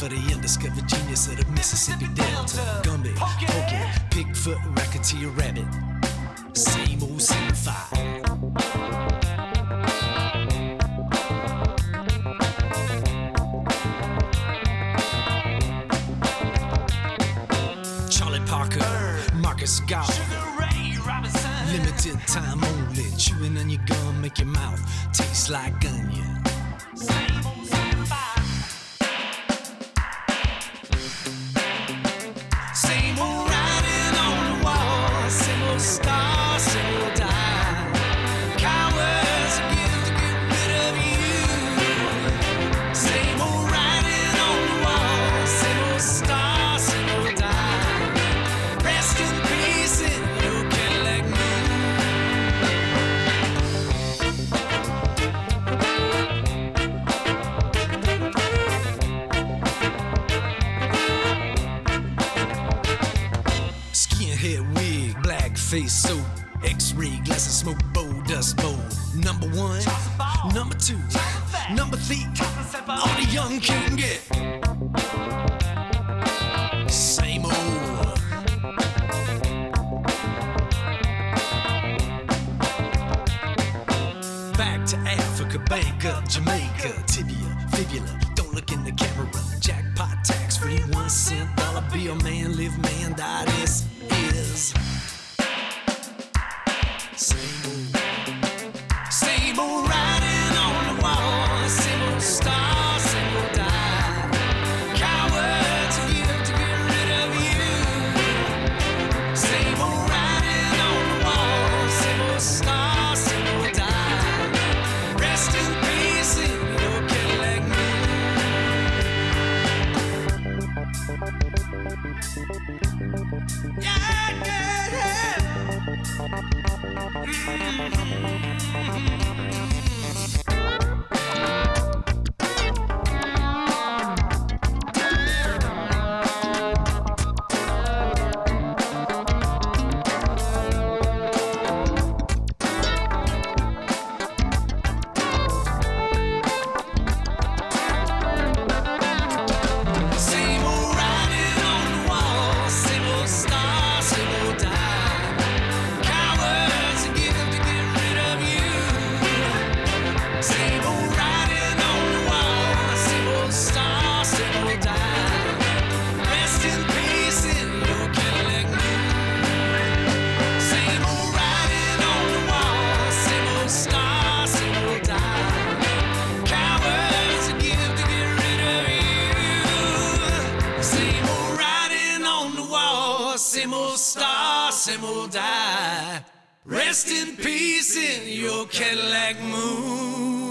for the undiscovered genius of the Mississippi Delta. Gumby, Pokey, Bigfoot, Racketeer, Rabbit. Same old simplified. Charlie Parker, Marcus Garvey, limited time only. Chewing on your gum make your mouth taste like onion. Same old simplified. Same old writing on the wall. Same old star, same old die. Cowards give to get rid of you. Same old writing on the wall. Same old star, same old die. Rest in peace in your Cadillac moon. Skinhead wig, black face soap, X-ray glasses, smoke bowl, dust bowl. Number one, number two, number three, all the young can get. Same old. Back to Africa, Banker, Jamaica, tibia, fibula. Don't look in the camera. Jackpot tax free, 1 cent dollar bill. Man live, man die. This is same old writing on the wall. Same old star, same old die. Cowards give to get rid of you. Same old writing on the wall. Same old star, same old die. Rest in peace in your Cadillac moon. Yeah, yeah, yeah. Same old writing on the wall, same old star, same old die. Cowards give to get rid of you. Same old writing on the wall, same old star, same old die. Rest in peace in your Cadillac moon. Same old writing on the wall, same old star, same old die. Cowards give to get rid of you. Same old writing on the wall, same old star, same old die. Rest in peace in your Cadillac moon.